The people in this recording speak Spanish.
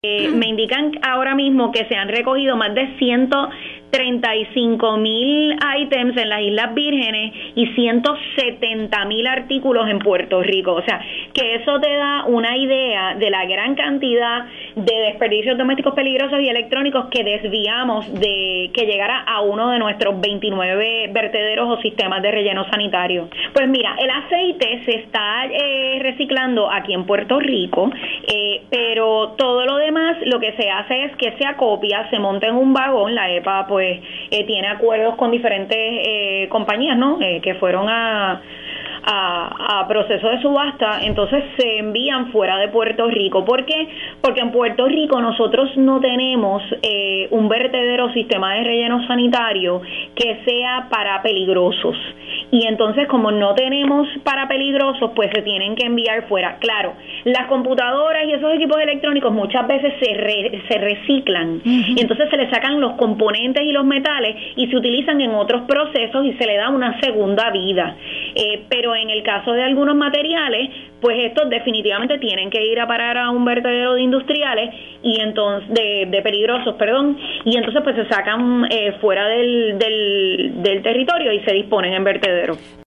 Me indican ahora mismo que se han recogido más de 135,000 ítems en las Islas Vírgenes y 170,000 artículos en Puerto Rico. O sea, que eso te da una idea de la gran cantidad de desperdicios domésticos peligrosos y electrónicos que desviamos de que llegara a uno de nuestros 29 vertederos o sistemas de relleno sanitario. Pues mira, el aceite se está reciclando aquí en Puerto Rico, pero todo lo demás lo que se hace es que se acopia, se monta en un vagón. La EPA pues tiene acuerdos con diferentes compañías, ¿no? Que fueron a proceso de subasta, entonces se envían fuera de Puerto Rico. ¿Por qué? Porque en Puerto Rico nosotros no tenemos un vertedero o sistema de relleno sanitario que sea para peligrosos. Y entonces, como no tenemos para peligrosos, pues se tienen que enviar fuera. Claro, las computadoras y esos equipos electrónicos muchas veces se reciclan. Y entonces se le sacan los componentes y los metales y se utilizan en otros procesos y se le da una segunda vida. Pero en el caso de algunos materiales, pues estos definitivamente tienen que ir a parar a un vertedero de industriales y entonces de peligrosos, y entonces pues se sacan fuera del territorio y se disponen en vertederos.